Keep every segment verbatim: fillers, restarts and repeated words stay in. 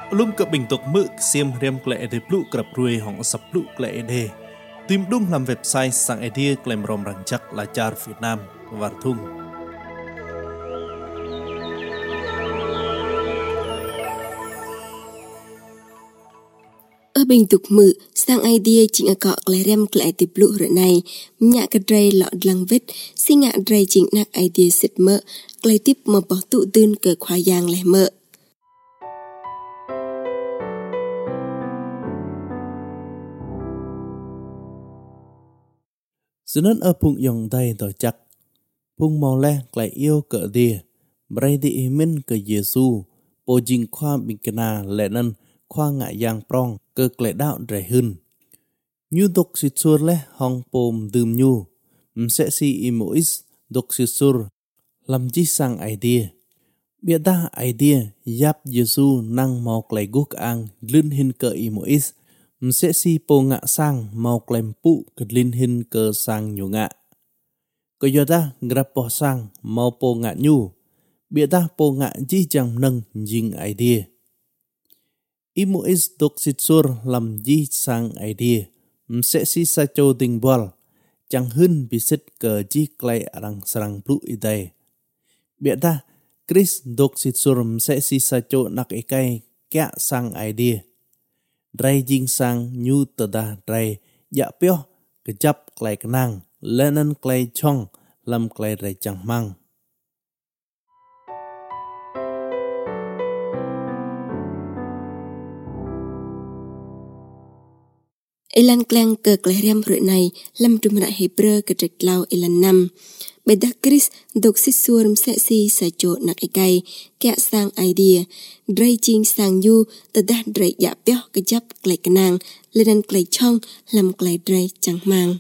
Lum ke bình tục mực xiêm riêng lệ để plu cặp ruồi hỏng sập plu lệ đề. Tìm đúng làm website sang idea claim rom răng chắc là char Việt Nam và thung. Ở bình tục mự sang idea chính ở cọ lại rem lại tiếp lụ rồi này nhạ cái dây lọ lăng vết xin ngạ dây chính nạc idea xịt mỡ lại tiếp mà bỏ tụ tư cờ khoa giang lại mỡ. Dẫn ở phung dòng tay tỏ chắc phung màu le lại yêu cỡ đìa bray đi imin cỡ Giêsu bồ jing khoa bình kena lệ nân khoa ngạ giang prong cơ lệ đạo rẻ hơn như độc xịt xua le hong pom đùm nhu sẽ si imois độc xịt xua làm chi sang idea bia ta idea yap Giêsu năng màu lệ gốc ang lươn hin cỡ imois sẽ si po ngạ sang màu lem pu cật linh hin cỡ sang nhu ngạ có do ta grab po sang màu po ngạ nhu bia ta po ngạ chi chẳng nâng jing idea imois độc xịt xua làm chi sang idea sẽ si sa châu tình bol chẳng hơn bị xích cờ chi clay răng sarang plu idai bia ta Chris độc xịt xua sẽ si sa châu nak ikai kya sang idea Drai jing sang nyu tada drai ya pyo kejap klai kenang lenan klai chong lam klai drai chang mang. Elan klang ke klai rem rui này lam trung ra Hebrew ke trek lau elan năm. Beda Chris dok si surum se si sa cho nak ikai kya sang idea drai jing sang yu tada drai ya pyo kejap klai kenang lenan klai chong lam klai drai chang mang.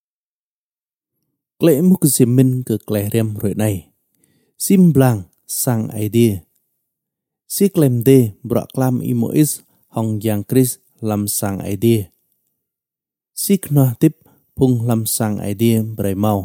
Klai muk simin ke klai rem rui này sim blang sang idea si klem de bra klam imois hong yang Chris lam sang idea si knoa tip phung lam sang idea brai mau.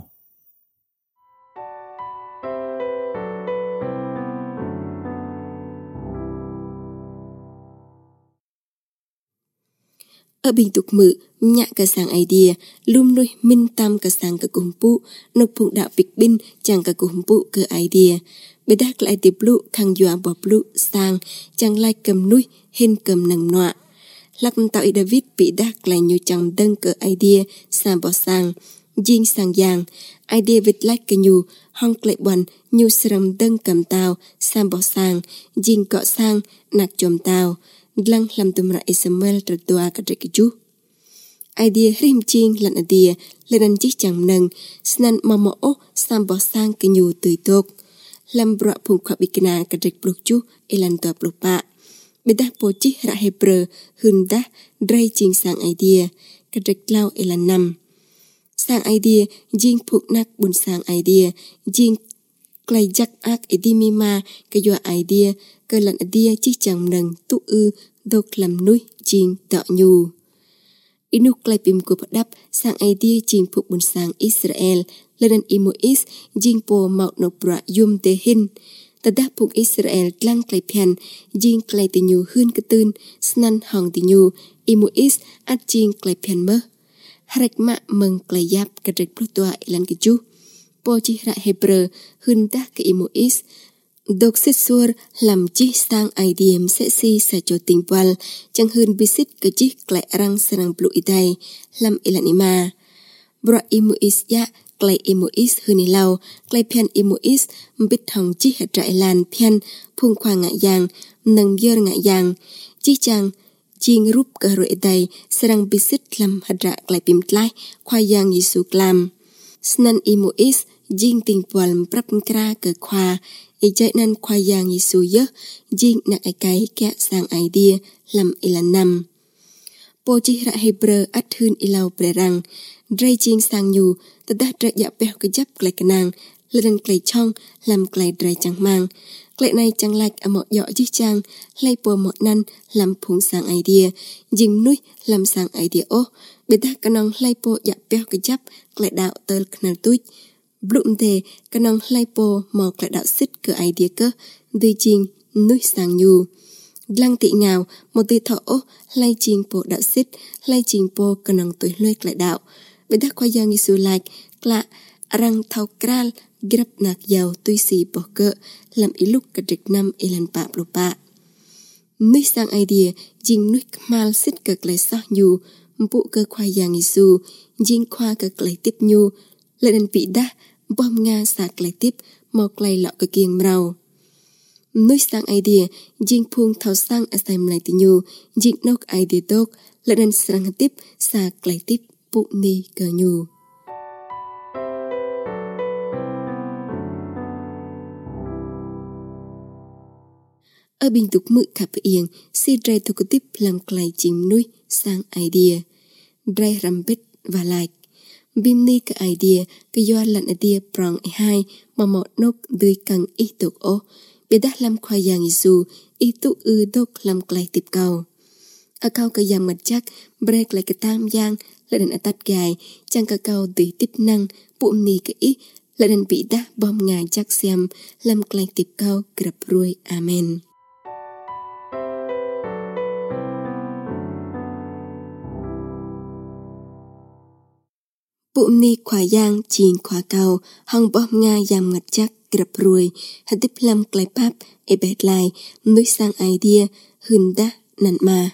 Ở bình tục mự nhạ cả sang idea lum nuôi minh tam cả sang cả cùng pu nộp phụng đạo bịch bin chẳng cả cùng pu cơ idea bê đắc lại tiếp lụ khang dọa bỏ lụ sang chẳng lại cầm nuôi hình cầm nằng nọa lạc tạo y David bị đắc lại nhiều chẳng đăng cơ idea sang bỏ sang jing sang giang idea vịt lại cơ nhu hong lại bòn nhu sầm đăng cầm tàu sang bỏ sang jing cọ sang nạc chồm tàu lang lam tumra Ismail tertua kadrik ju idea rim ching lan idea lenan chi chang nang snan mamo o sam bo sang kenyu tui tok lam bra phung kha bikna kadrik pluk ju elan to pluk pa bedah po chi ra Hebrew hun da drai ching sang idea kadrik lau elan năm sang idea jing phuk nak bun sang idea jing klai jak ak edimima ke yo idea cơ lần idea chi chẳng nâng tu ư độc làm nuôi jing tạo nhu inu klai pim ko đáp sang idea jing phuk bun sang Israel lần imois jing po mau no pra yum te hin tada phuk Israel tlang klai pian jing klai te nhu hun ke tun snan hong te nhu imois at jing klai pian mơ harek ma meng klai yap ke rek protua ilan ke ju po chi ra Hebrew hun ta ke imois độc xích xua làm chi sang idea sẽ si sa cho tình pal chẳng hơn visit cái chi klai rang sarang plu idai lam ilan ima bra imois ya klai imois hun lau klai pian imois bit hong chi hat ra ilan pian phung khoa ngạ yang nang yer ngạ yang chi chang jing rup ka ro idai sarang visit lam hat ra klai pim tlai khoa yang Yesu klam snan imois jing tình pal prap kra ke khoa i chạy nan khoa yang Yesu yớ jing nak ai cái kẹ sang idea làm ilan năm po chi ra Hebrew at hun ilau prerang drai jing sang nhu tada drai ya peh ke jap klai kenang lên klai chong làm klai drai chẳng mang klai này chẳng like ở một dọ chi chang lay po một nan làm phung sang idea jing nuôi làm sang idea o beta kanong lay po ya peh ke jap klai đạo tơ knal tuj blum te kanong lay po mo klai đạo sit ke idea ke dui jing nuôi sang nhu Lăng tị ngào, một tư thọ lay trình bộ đạo xích, lay trình bộ cần nòng tuổi luyện lại đạo. Với đắc khoa giang Giê-xu lạc, lạ răng thao kral, grab nạc giàu tuy xì bỏ cỡ, làm ý lúc cả trịch năm y lần bạ bồ bạ. Núi sang ai đìa, dinh núi mal xích cực lại sọ nhu, bộ cơ khoa giang Giê-xu, dinh khoa cực lại tiếp nhu, lại đàn bị đá, bom nga sạc lại tiếp, mọc lại lọ cực kiêng mrao. Núi sang ai đìa, dinh phung thao sang ở xài lại tì nhu, dinh nốc ai đìa đốc, lại đàn sang tiếp, sạc lại tiếp, bộ ni cờ nhu. Ở bình tục mự khắp yên, si drai thu tiếp làm clay chìm núi sang idea. Drai rambit và like. Bim ni cái idea, cái doa lần idea prong ai hai, mà mọt nốc đuôi căng ý tục ô. Bị đắc làm khoa giang Giê-xu, ý tục ư đốc làm clay tiếp cầu. Ở cao cái giang mặt chắc, break lại cái tam giang, lại đàn ở tắt gài, chẳng cả cầu tùy tiếp năng, bụm ni cái ý, lại đàn bị đá bom ngài chắc xem, làm clay tiếp cầu, grab ruồi, amen. Bụm ni khóa giang chìn khóa cầu, hong bom nga giam ngặt chắc, grab ruồi, hạt tiếp làm clay pap, e bẹt lại, núi sang idea, hưn đá, nặn mà.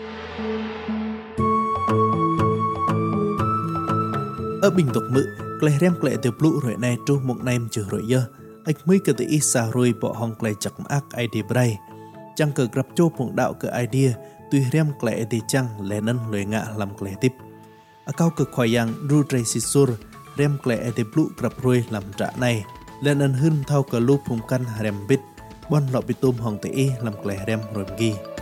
Ở bình tục mự, clay rem clay tiêu blue rồi này tru một nem trừ rồi dơ. Ếch mới cơ tự ý xa rồi bỏ hong clay chặt ác idea bray. Chẳng cờ grab chô phong đạo cơ idea, tuy rem clay thì chăng lẽ nân lưỡi ngạ làm clay tiếp. Ở cao cực khoai yang ru tray si sur, rem clay tiêu blue grab rồi làm trả này. Lẽ nân hưn thao cờ lúc phong căn rem bít, bon lọ bị tôm hong tự ý làm clay rem rồi ghi.